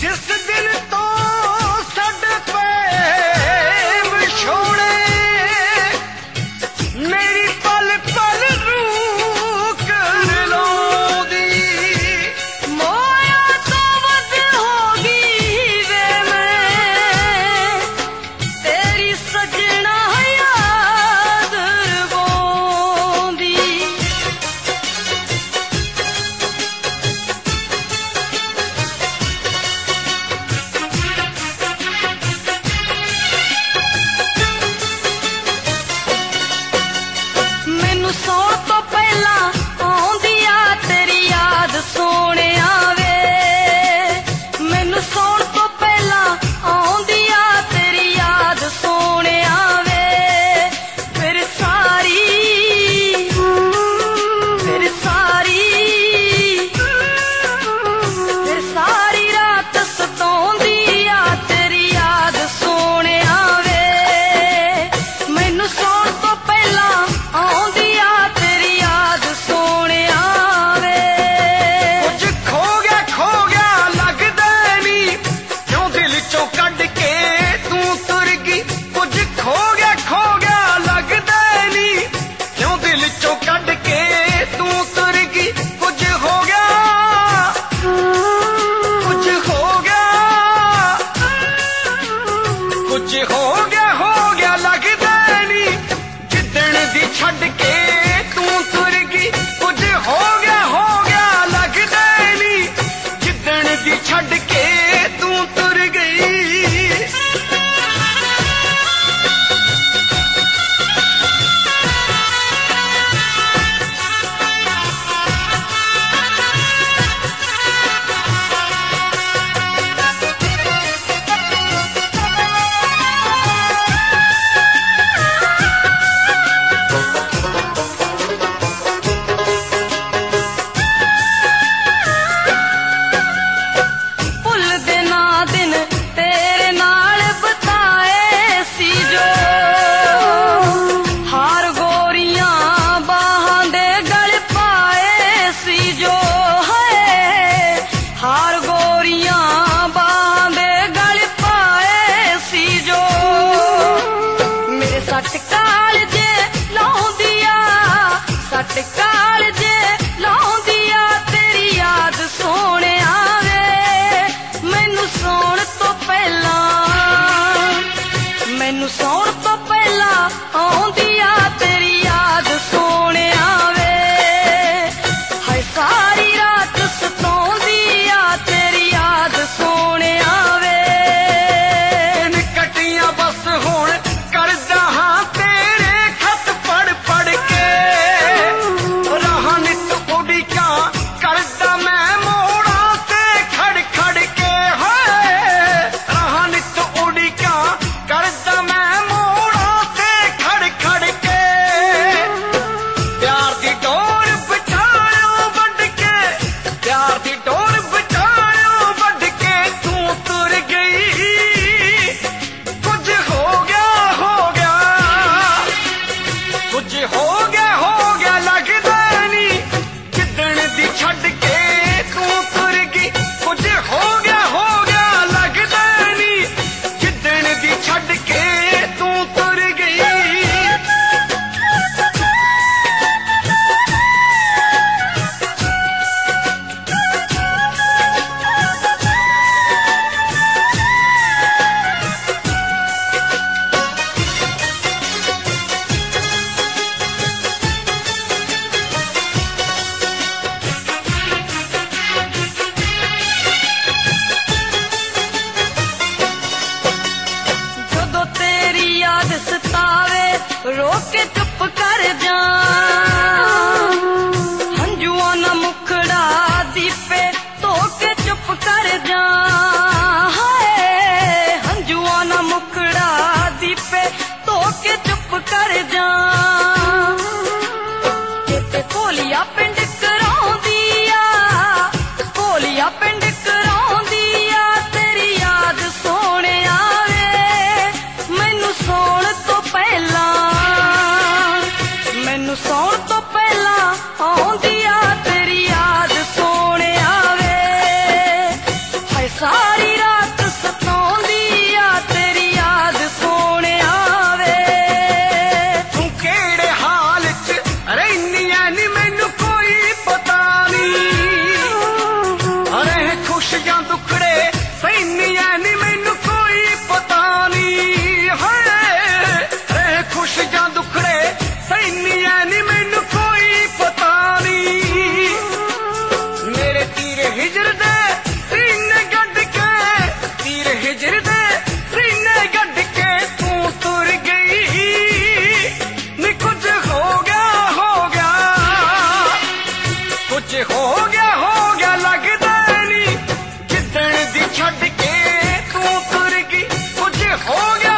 जिस दिन तो साडे प्रेम छोड़े मेरी पल पल रूह कर लौंदी मोया तो वध होगी वे मैं तेरी सजना याद रवोंदी मैनू सौण तो पहला आउंदी आ तेरी याद सोहणिया वे मैनू सौण तो पहला आउंदी आ तेरी याद सोहणिया वे फिर सारी रात सताउंदी आ तेरी याद सोहणिया वे मैनू सौण तो पहला आउंदी आ तेरी याद सोहणिया वे कुछ खो गया लगदा नहीं क्यों दिल चों कढ के तू तुर गई कुछ खो गया लगदा नहीं क्यों दिल चों कढ के तू तुर गई कुछ हो गया लगदा नहीं जिद्दण दी छड्ड के तू तुर गई कुछ हो गया लगदा नहीं जिद्दण दी छड्ड के तू तुर गई भुलदे ना दिन तेरे नाल बिताए सी जो हार गोरियां बाहां दे गल पाए सी जो है हार गोरियां बाहां दे गल पाए सी जो मेरे सट कालजे लाउंदिया सट कालजे लाउंदिया तेरी याद सोहणिया वे मैनू सौण तो पहला आउंदी आ तेरी याद सोहणिया वे हाय सारी रात सताउंदी आ तेरी याद सोहणिया वे कटियां बस हुण करदा हां तेरे खत पढ़ पढ़ के राहां नित उड़िका करदा मैं मोड़ा ते खड़ खड़ के हाय राहां नित उड़िका करदा मैं मोड़ा ते खड़ खड़ के प्यार दी डोर बचायो वड्ड के प्यार दी डोर बचायो वड्ड के तू तुर गई कुछ हो गया कुछ हो गया लगदा नहीं जिद्दण दी छड्ड के तू तुर गई कुछ हो गया लगदा नहीं जिद्दण दी छड्ड के तू तुर गई जदों तेरी याद सतावे रोक के चुप कर जा हंजुआं ना मुखड़ा दीपे धो के चुप कर जा हाय हंजुआं ना मुखड़ा दीपे धो के चुप कर जा चेते भोलिया पिंड कराउंदी आ भोलिया पिंड कराउंदी आ तेरी याद सोहणिया वे मैनू सौण तो पहला आउंदी आ तेरी याद सोहणिया वे हाय सारी ਇੰਨੀਆਂ ਨੀ ਮੈਨੂੰ ਕੋਈ ਪਤਾ ਨੀ ਹੈ ਰਹਿ ਖੁਸ਼ ਜਾਂ ਦੁਖੜੇ ਸੈਨੀਆਂ ਨੀ ਮੈਨੂੰ ਕੋਈ ਪਤਾ ਨੀ ਮੇਰੇ ਤੀਰ ਹਿਜਰ ਦੇ ਸੀਨੇ ਗੱਡ ਕੇ ਤੀਰ ਹਿਜਰ ਦੇ ਸੀਨੇ ਗੱਡ ਕੇ ਤੂੰ ਤੁਰ ਗਈ ਨੀ ਕੁਝ ਹੋ ਗਿਆ ਕੁਝ ਹੋ ਗਿਆ ਲੱਗਦਾ ਨੀ ਜਿੱਦਣ ਦੀ ਛੱਡ ਕੇ ਤੂੰ ਤੁਰ ਗਈ ਕੁਝ ਹੋ ਗਿਆ